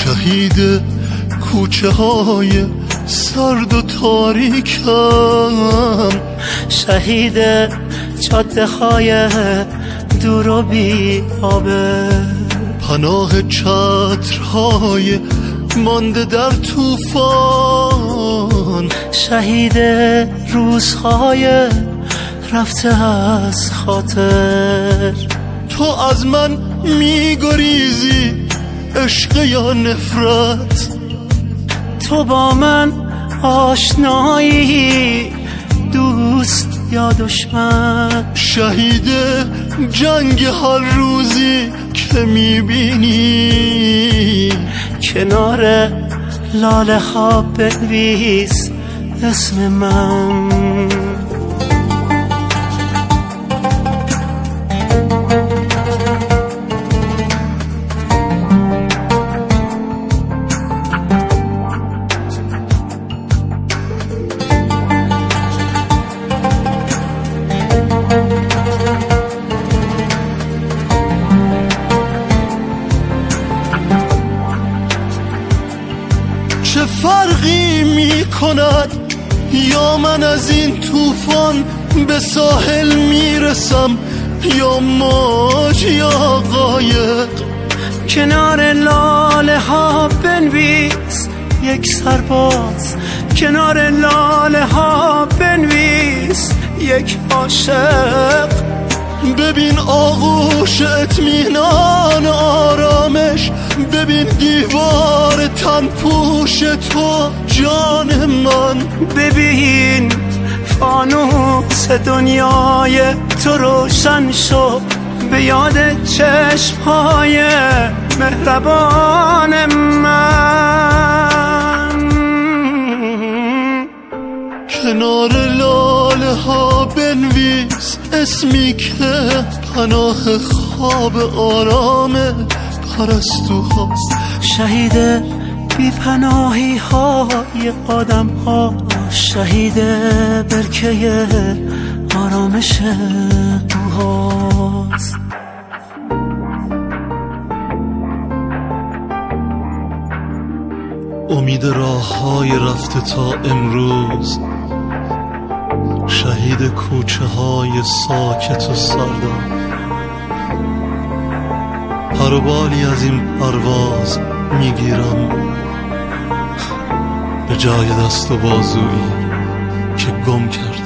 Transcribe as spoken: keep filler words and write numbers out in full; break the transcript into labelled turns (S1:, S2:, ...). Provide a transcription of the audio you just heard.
S1: شهید کوچه های سرد و تاریکم،
S2: شهید جاده های دور و بی آبه،
S1: پناه چترهای مانده در طوفان،
S2: شهید روزهای رفته از خاطر.
S1: تو از من میگریزی عشق یا نفرت،
S2: تو با من آشنایی دوست یا دشمن،
S1: شهید جنگ هر روزی که میبینی،
S2: کنار لاله ها بنویس اسم من.
S1: چه فرقی می کند یا من از این طوفان به ساحل میرسم یا موج یا قایق،
S2: کنار لاله ها بنویس یک سرباز، کنار لاله ها بنویس یک عاشق.
S1: ببین آغوش اطمینان آرامش، ببین دیوار تن پوش تو جان من،
S2: ببین فانوس دنیای تو روشن شد به یاد چشمهای مهربان من.
S1: کنار لاله ها بنویس اسمی که پناه خواب آرام پرستو هاست،
S2: شهید بی پناهی های آدم ها، شهید برکه آرامش قوهاست.
S1: امید راه های رفته تا امروز، شهید کوچه های ساکت و سردم، پر و بالی از این پرواز میگیرم به جای دست و بازویی که گم کردم.